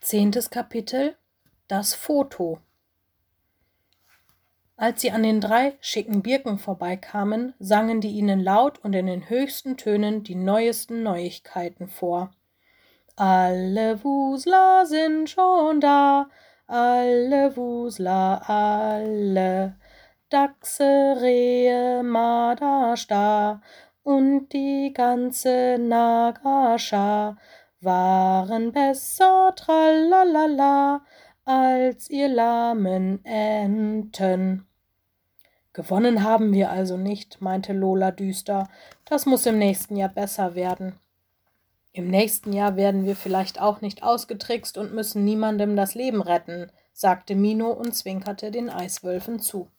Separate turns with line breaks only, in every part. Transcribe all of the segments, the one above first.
10. Kapitel: Das Foto. Als sie an den 3 schicken Birken vorbeikamen, sangen die ihnen laut und in den höchsten Tönen die neuesten Neuigkeiten vor. Alle Wusler sind schon da, alle Wusler, alle. Dachse, Rehe, Marder, Star und die ganze Nagerschar waren besser, tralalala, als ihr lahmen Enten. Gewonnen haben wir also nicht, meinte Lola düster. Das muss im nächsten Jahr besser werden. Im nächsten Jahr werden wir vielleicht auch nicht ausgetrickst und müssen niemandem das Leben retten, sagte Mino und zwinkerte den Eiswölfen zu.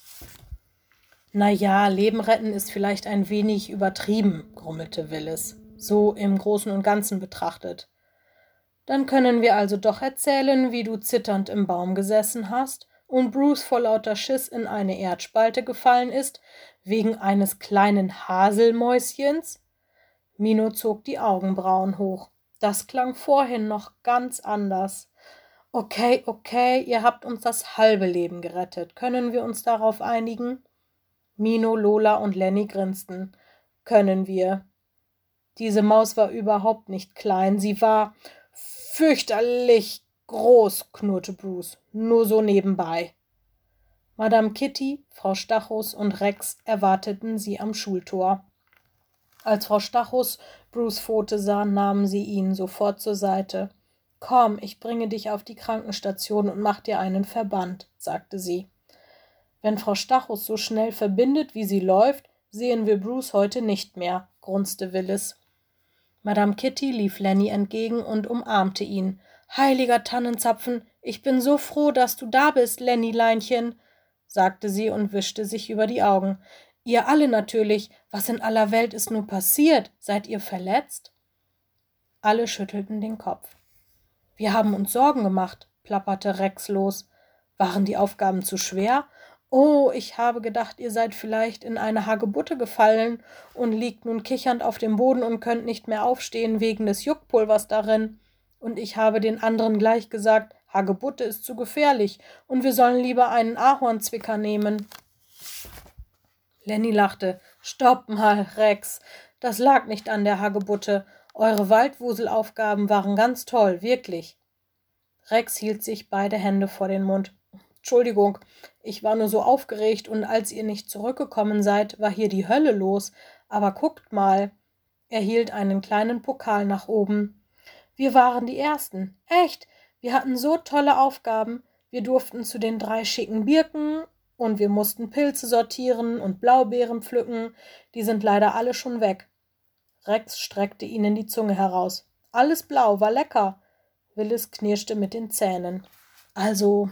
Na ja, Leben retten ist vielleicht ein wenig übertrieben, grummelte Willis, so im Großen und Ganzen betrachtet. Dann können wir also doch erzählen, wie du zitternd im Baum gesessen hast und Bruce vor lauter Schiss in eine Erdspalte gefallen ist, wegen eines kleinen Haselmäuschens? Mino zog die Augenbrauen hoch. Das klang vorhin noch ganz anders. Okay, ihr habt uns das halbe Leben gerettet. Können wir uns darauf einigen? Mino, Lola und Lenny grinsten. Können wir. Diese Maus war überhaupt nicht klein, sie war fürchterlich groß, knurrte Bruce, nur so nebenbei. Madame Kitty, Frau Stachus und Rex erwarteten sie am Schultor. Als Frau Stachus Bruce Pfote sah, nahmen sie ihn sofort zur Seite. »Komm, ich bringe dich auf die Krankenstation und mach dir einen Verband«, sagte sie. »Wenn Frau Stachus so schnell verbindet, wie sie läuft, sehen wir Bruce heute nicht mehr«, grunzte Willis. Madame Kitty lief Lenny entgegen und umarmte ihn. »Heiliger Tannenzapfen, ich bin so froh, dass du da bist, Lenny-Leinchen«, sagte sie und wischte sich über die Augen. »Ihr alle natürlich. Was in aller Welt ist nur passiert? Seid ihr verletzt?« Alle schüttelten den Kopf. »Wir haben uns Sorgen gemacht«, plapperte Rex los. »Waren die Aufgaben zu schwer? Oh, ich habe gedacht, ihr seid vielleicht in eine Hagebutte gefallen und liegt nun kichernd auf dem Boden und könnt nicht mehr aufstehen wegen des Juckpulvers darin. Und ich habe den anderen gleich gesagt, Hagebutte ist zu gefährlich und wir sollen lieber einen Ahornzwicker nehmen.« Lenny lachte. »Stopp mal, Rex, das lag nicht an der Hagebutte. Eure Waldwuselaufgaben waren ganz toll, wirklich.« Rex hielt sich beide Hände vor den Mund. »Entschuldigung, ich war nur so aufgeregt und als ihr nicht zurückgekommen seid, war hier die Hölle los. Aber guckt mal.« Er hielt einen kleinen Pokal nach oben. »Wir waren die Ersten. Echt, wir hatten so tolle Aufgaben. Wir durften zu den 3 schicken Birken und wir mussten Pilze sortieren und Blaubeeren pflücken. Die sind leider alle schon weg.« Rex streckte ihnen die Zunge heraus. »Alles blau, war lecker.« Willis knirschte mit den Zähnen. Also,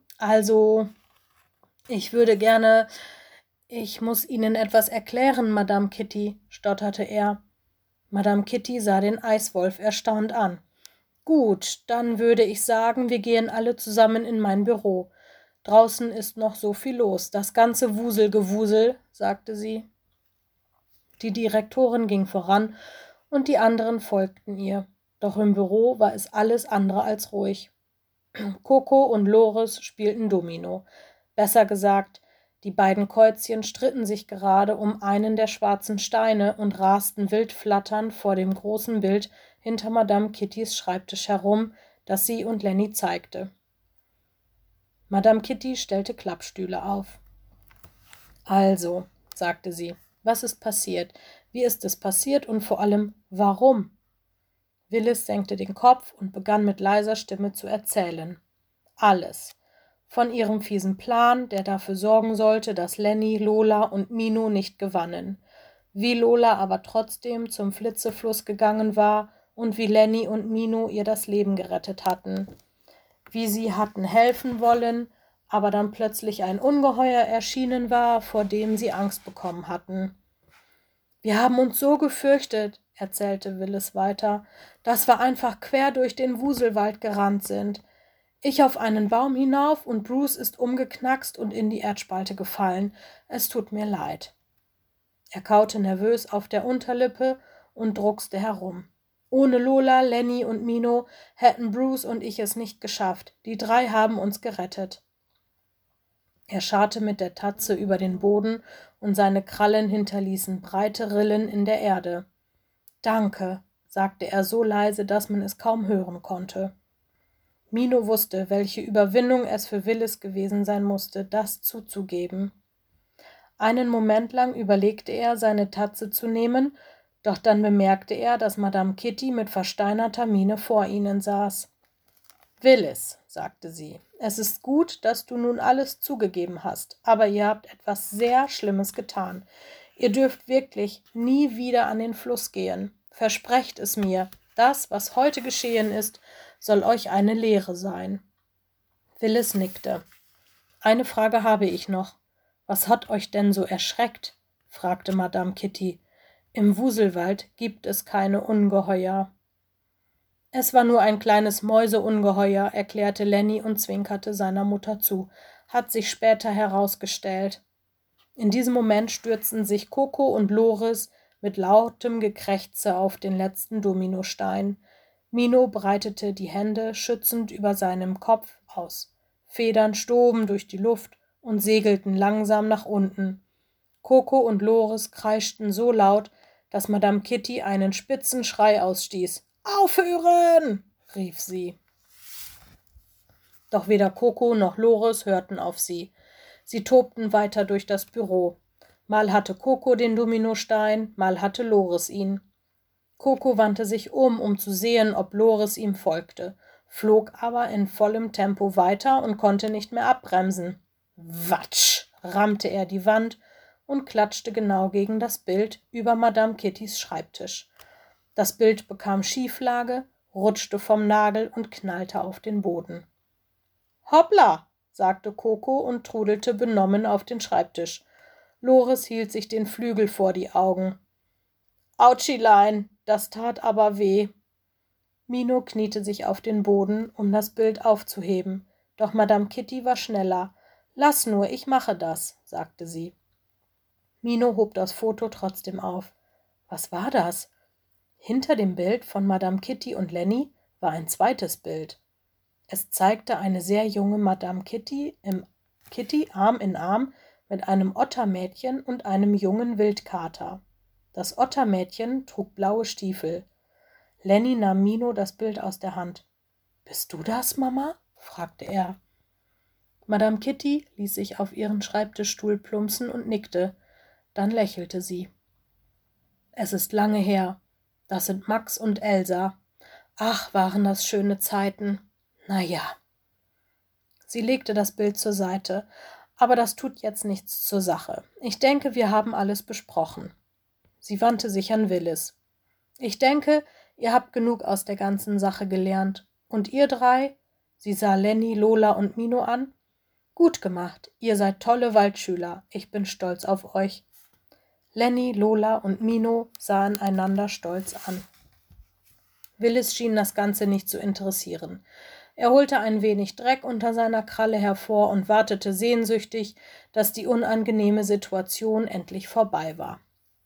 ich würde gerne, ich muss Ihnen etwas erklären, Madame Kitty«, stotterte er. Madame Kitty sah den Eiswolf erstaunt an. »Gut, dann würde ich sagen, wir gehen alle zusammen in mein Büro. Draußen ist noch so viel los, das ganze Wuselgewusel«, sagte sie. Die Direktorin ging voran und die anderen folgten ihr. Doch im Büro war es alles andere als ruhig. Coco und Loris spielten Domino. Besser gesagt, die beiden Käuzchen stritten sich gerade um einen der schwarzen Steine und rasten wild flatternd vor dem großen Bild hinter Madame Kittys Schreibtisch herum, das sie und Lenny zeigte. Madame Kitty stellte Klappstühle auf. »Also«, sagte sie, »was ist passiert? Wie ist es passiert und vor allem, warum?« Willis senkte den Kopf und begann mit leiser Stimme zu erzählen. Alles. Von ihrem fiesen Plan, der dafür sorgen sollte, dass Lenny, Lola und Mino nicht gewannen. Wie Lola aber trotzdem zum Flitzefluss gegangen war und wie Lenny und Mino ihr das Leben gerettet hatten. Wie sie hatten helfen wollen, aber dann plötzlich ein Ungeheuer erschienen war, vor dem sie Angst bekommen hatten. »Wir haben uns so gefürchtet«, erzählte Willis weiter, »dass wir einfach quer durch den Wuselwald gerannt sind. Ich auf einen Baum hinauf und Bruce ist umgeknackst und in die Erdspalte gefallen. Es tut mir leid.« Er kaute nervös auf der Unterlippe und druckste herum. Ohne Lola, Lenny und Mino hätten Bruce und ich es nicht geschafft. Die 3 haben uns gerettet.« Er scharrte mit der Tatze über den Boden und seine Krallen hinterließen breite Rillen in der Erde. »Danke«, sagte er so leise, dass man es kaum hören konnte. Mino wusste, welche Überwindung es für Willis gewesen sein musste, das zuzugeben. Einen Moment lang überlegte er, seine Tatze zu nehmen, doch dann bemerkte er, dass Madame Kitty mit versteinerter Miene vor ihnen saß. »Willis«, sagte sie, »es ist gut, dass du nun alles zugegeben hast, aber ihr habt etwas sehr Schlimmes getan. Ihr dürft wirklich nie wieder an den Fluss gehen. Versprecht es mir. Das, was heute geschehen ist, soll euch eine Lehre sein.« Willis nickte. »Eine Frage habe ich noch. Was hat euch denn so erschreckt?« fragte Madame Kitty. »Im Wuselwald gibt es keine Ungeheuer.« »Es war nur ein kleines Mäuseungeheuer«, erklärte Lenny und zwinkerte seiner Mutter zu. »Hat sich später herausgestellt.« In diesem Moment stürzten sich Coco und Loris mit lautem Gekrächze auf den letzten Dominostein. Mino breitete die Hände schützend über seinem Kopf aus. Federn stoben durch die Luft und segelten langsam nach unten. Coco und Loris kreischten so laut, dass Madame Kitty einen spitzen Schrei ausstieß. »Aufhören!« rief sie. Doch weder Coco noch Loris hörten auf sie. Sie tobten weiter durch das Büro. Mal hatte Coco den Dominostein, mal hatte Loris ihn. Coco wandte sich um zu sehen, ob Loris ihm folgte, flog aber in vollem Tempo weiter und konnte nicht mehr abbremsen. Watsch! Rammte er die Wand und klatschte genau gegen das Bild über Madame Kittys Schreibtisch. Das Bild bekam Schieflage, rutschte vom Nagel und knallte auf den Boden. »Hoppla«, sagte Coco und trudelte benommen auf den Schreibtisch. Loris hielt sich den Flügel vor die Augen. »Autschilein, das tat aber weh.« Mino kniete sich auf den Boden, um das Bild aufzuheben. Doch Madame Kitty war schneller. »Lass nur, ich mache das«, sagte sie. Mino hob das Foto trotzdem auf. Was war das? Hinter dem Bild von Madame Kitty und Lenny war ein zweites Bild. Es zeigte eine sehr junge Madame Kitty Arm in Arm mit einem Ottermädchen und einem jungen Wildkater. Das Ottermädchen trug blaue Stiefel. Lenny nahm Mino das Bild aus der Hand. »Bist du das, Mama?« fragte er. Madame Kitty ließ sich auf ihren Schreibtischstuhl plumpsen und nickte. Dann lächelte sie. »Es ist lange her. Das sind Max und Elsa. Ach, waren das schöne Zeiten. Na ja.« Sie legte das Bild zur Seite. »Aber das tut jetzt nichts zur Sache. Ich denke, wir haben alles besprochen.« Sie wandte sich an Willis. »Ich denke, ihr habt genug aus der ganzen Sache gelernt. Und ihr 3?« Sie sah Lenny, Lola und Mino an. »Gut gemacht. Ihr seid tolle Waldschüler. Ich bin stolz auf euch.« Lenny, Lola und Mino sahen einander stolz an. Willis schien das Ganze nicht zu interessieren. Er holte ein wenig Dreck unter seiner Kralle hervor und wartete sehnsüchtig, dass die unangenehme Situation endlich vorbei war.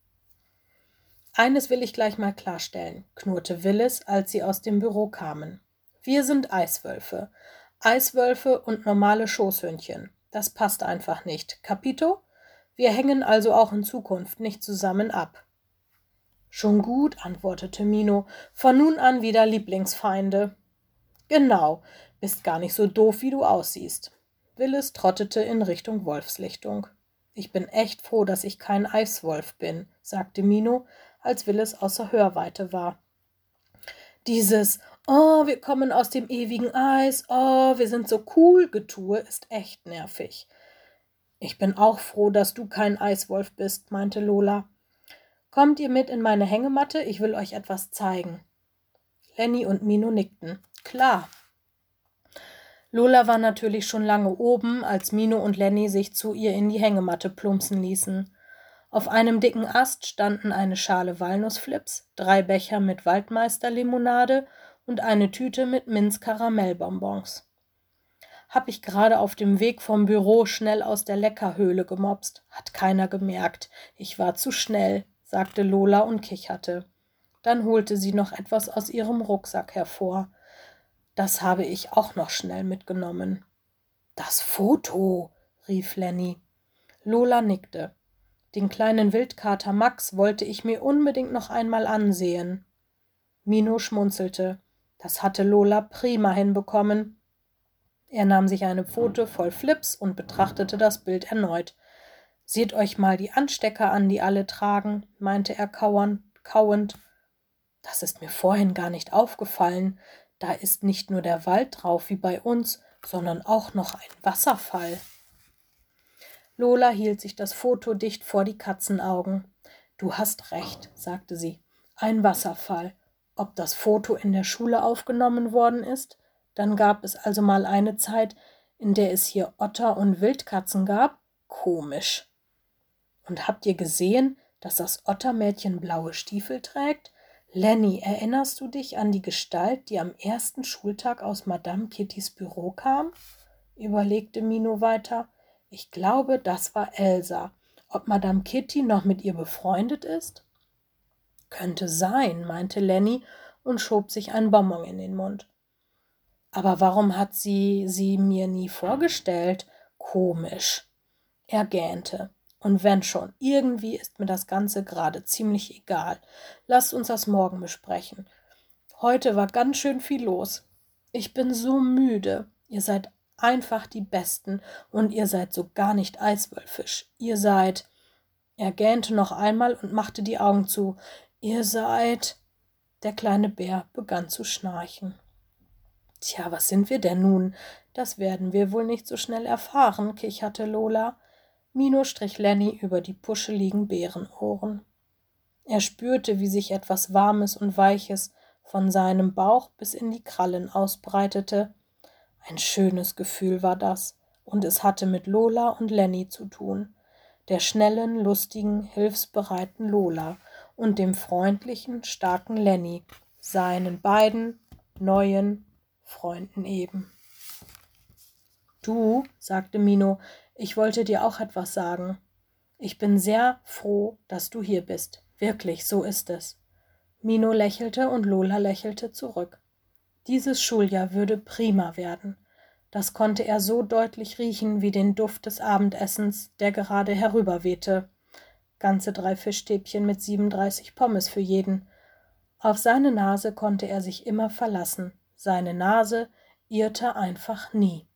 »Eines will ich gleich mal klarstellen«, knurrte Willis, als sie aus dem Büro kamen. »Wir sind Eiswölfe. Eiswölfe und normale Schoßhündchen. Das passt einfach nicht. Capito? Wir hängen also auch in Zukunft nicht zusammen ab.« »Schon gut«, antwortete Mino, »von nun an wieder Lieblingsfeinde.« »Genau, bist gar nicht so doof, wie du aussiehst.« Willis trottete in Richtung Wolfslichtung. »Ich bin echt froh, dass ich kein Eiswolf bin«, sagte Mino, als Willis außer Hörweite war. »Dieses »Oh, wir kommen aus dem ewigen Eis, oh, wir sind so cool« Getue ist echt nervig. »Ich bin auch froh, dass du kein Eiswolf bist«, meinte Lola. »Kommt ihr mit in meine Hängematte? Ich will euch etwas zeigen.« Lenny und Mino nickten. »Klar.« Lola war natürlich schon lange oben, als Mino und Lenny sich zu ihr in die Hängematte plumpsen ließen. Auf einem dicken Ast standen eine Schale Walnussflips, 3 Becher mit Waldmeisterlimonade und eine Tüte mit Minz-Karamellbonbons. »Hab ich gerade auf dem Weg vom Büro schnell aus der Leckerhöhle gemopst. Hat keiner gemerkt. Ich war zu schnell«, sagte Lola und kicherte. Dann holte sie noch etwas aus ihrem Rucksack hervor. »Das habe ich auch noch schnell mitgenommen.« »Das Foto«, rief Lenny. Lola nickte. »Den kleinen Wildkater Max wollte ich mir unbedingt noch einmal ansehen.« Mino schmunzelte. Das hatte Lola prima hinbekommen. Er nahm sich eine Pfote voll Flips und betrachtete das Bild erneut. »Seht euch mal die Anstecker an, die alle tragen«, meinte er kauend. »Das ist mir vorhin gar nicht aufgefallen. Da ist nicht nur der Wald drauf wie bei uns, sondern auch noch ein Wasserfall.« Lola hielt sich das Foto dicht vor die Katzenaugen. »Du hast recht«, sagte sie. »Ein Wasserfall. Ob das Foto in der Schule aufgenommen worden ist? Dann gab es also mal eine Zeit, in der es hier Otter und Wildkatzen gab? Komisch. Und habt ihr gesehen, dass das Ottermädchen blaue Stiefel trägt? Lenny, erinnerst du dich an die Gestalt, die am ersten Schultag aus Madame Kittys Büro kam?« überlegte Mino weiter. »Ich glaube, das war Elsa. Ob Madame Kitty noch mit ihr befreundet ist?« »Könnte sein«, meinte Lenny und schob sich ein Bonbon in den Mund. »Aber warum hat sie mir nie vorgestellt? Komisch.« Er gähnte. »Und wenn schon, irgendwie ist mir das Ganze gerade ziemlich egal. Lasst uns das morgen besprechen. Heute war ganz schön viel los. Ich bin so müde. Ihr seid einfach die Besten und ihr seid so gar nicht eiswölfisch. Ihr seid...« Er gähnte noch einmal und machte die Augen zu. »Ihr seid...« Der kleine Bär begann zu schnarchen. »Tja, was sind wir denn nun? Das werden wir wohl nicht so schnell erfahren«, kicherte Lola. Mino strich Lenny über die puscheligen Bärenohren. Er spürte, wie sich etwas Warmes und Weiches von seinem Bauch bis in die Krallen ausbreitete. Ein schönes Gefühl war das, und es hatte mit Lola und Lenny zu tun, der schnellen, lustigen, hilfsbereiten Lola und dem freundlichen, starken Lenny, seinen beiden neuen Freunden eben. »Du«, sagte Mino, »ich wollte dir auch etwas sagen. Ich bin sehr froh, dass du hier bist. Wirklich, so ist es.« Mino lächelte und Lola lächelte zurück. Dieses Schuljahr würde prima werden. Das konnte er so deutlich riechen wie den Duft des Abendessens, der gerade herüberwehte. Ganze 3 Fischstäbchen mit 37 Pommes für jeden. Auf seine Nase konnte er sich immer verlassen. Seine Nase irrte einfach nie.